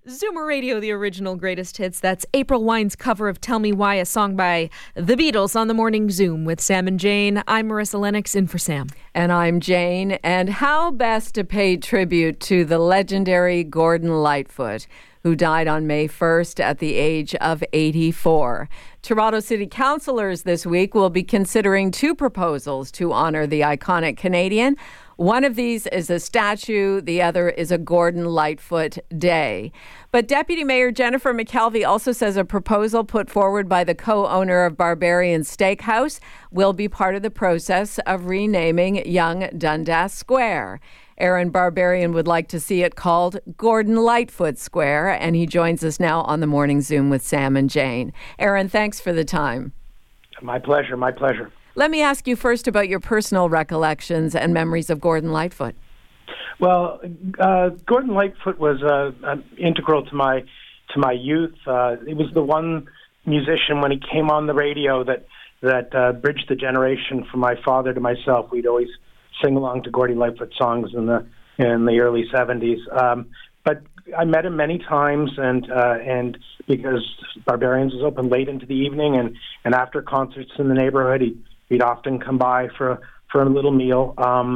Zoomer Radio, the original greatest hits. That's April Wine's cover of Tell Me Why, a song by The Beatles on the Morning Zoom with Sam and Jane. I'm Marissa Lennox, in for Sam. And I'm Jane. And how best to pay tribute to the legendary Gordon Lightfoot, who died on May 1st at the age of 84. Toronto City Councillors this week will be considering two proposals to honor the iconic Canadian. One of these is a statue, the other is a Gordon Lightfoot Day. But Deputy Mayor Jennifer McKelvey also says a proposal put forward by the co-owner of Barbarian Steakhouse will be part of the process of renaming Yonge Dundas Square. Aaron Barbarian would like to see it called Gordon Lightfoot Square, and he joins us now on the Morning Zoom with Sam and Jane. Aaron, thanks for the time. My pleasure, my pleasure. Let me ask you first about your personal recollections and memories of Gordon Lightfoot. Well, Gordon Lightfoot was integral to my youth. He was the one musician when he came on the radio that bridged the generation from my father to myself. We'd always sing along to Gordon Lightfoot songs in the early 70s. But I met him many times, and because Barbarians was open late into the evening, and after concerts in the neighborhood, he'd often come by for a little meal.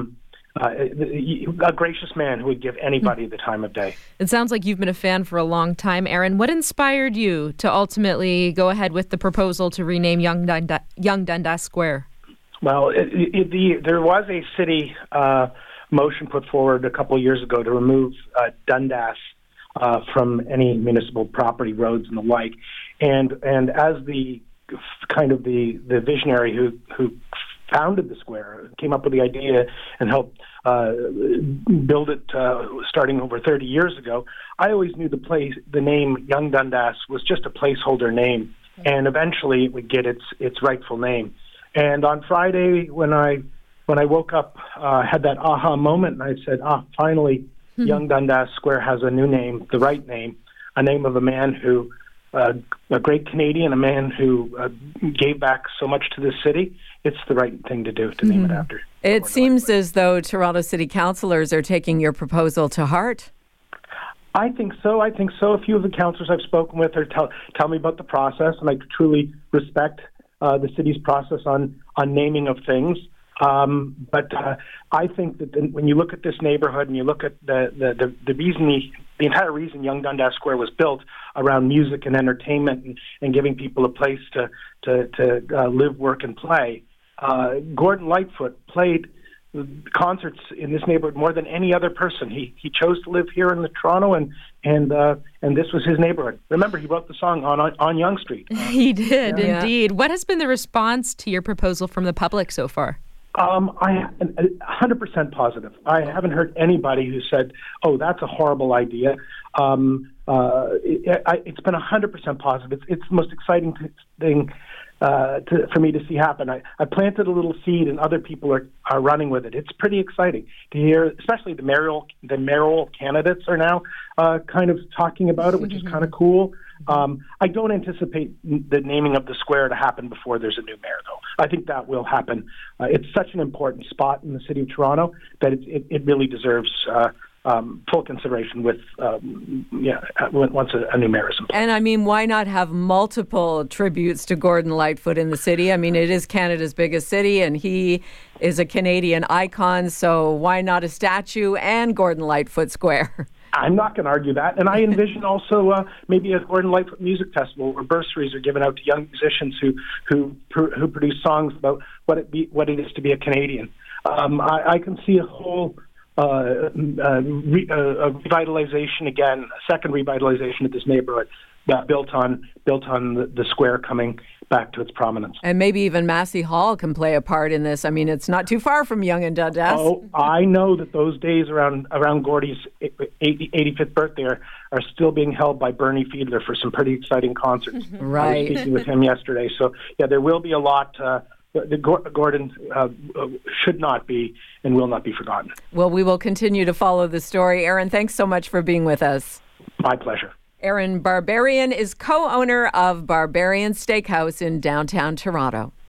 A gracious man who would give anybody the time of day. It sounds like you've been a fan for a long time, Aaron. What inspired you to ultimately go ahead with the proposal to rename Yonge Dundas Square? Well, there was a city motion put forward a couple of years ago to remove Dundas from any municipal property, roads, and the like. And as the visionary who founded the square, came up with the idea and helped build it starting over 30 years ago, I always knew the name Yonge Dundas was just a placeholder name, and eventually it would get its rightful name. And on Friday, when I woke up, had that aha moment, and I said, finally, Yonge Dundas Square has a new name, the right name, a name of a man who, a great Canadian, a man who gave back so much to this city. It's the right thing to do, to name it after. It seems as though Toronto City Councillors are taking your proposal to heart. I think so. A few of the councillors I've spoken with tell me about the process, and I truly respect the city's process on naming of things. But I think that when you look at this neighborhood and you look at the reason, the entire reason Yonge Dundas Square was built around music and entertainment and giving people a place to live, work, and play, Gordon Lightfoot played concerts in this neighborhood more than any other person. He chose to live here in Toronto, and this was his neighborhood. Remember, he wrote the song on Yonge Street. He did, indeed. What has been the response to your proposal from the public so far? I'm 100% positive. I haven't heard anybody who said, "Oh, that's a horrible idea." It's been 100% positive. It's the most exciting thing for me to see happen. I planted a little seed, and other people are running with it. It's pretty exciting to hear, especially the mayoral candidates are now kind of talking about it, which is kind of cool. I don't anticipate the naming of the square to happen before there's a new mayor, though. I think that will happen. It's such an important spot in the city of Toronto that it really deserves full consideration once a new mayor is in place. And I mean, why not have multiple tributes to Gordon Lightfoot in the city? I mean, it is Canada's biggest city, and he is a Canadian icon, so why not a statue and Gordon Lightfoot Square? I'm not going to argue that. And I envision also maybe a Gordon Lightfoot Music Festival where bursaries are given out to young musicians who produce songs about what it is to be a Canadian. I can see a whole revitalization again, a second revitalization of this neighborhood built on the square coming back to its prominence. And maybe even Massey Hall can play a part in this. I mean, it's not too far from Yonge and Dundas. Oh, I know that those days around Gordy's 85th birthday are still being held by Bernie Fiedler for some pretty exciting concerts. Right. I was speaking with him yesterday. So, yeah, there will be a lot. Gordon should not be and will not be forgotten. Well, we will continue to follow the story. Aaron, thanks so much for being with us. My pleasure. Aaron Barbarian is co-owner of Barbarian Steakhouse in downtown Toronto.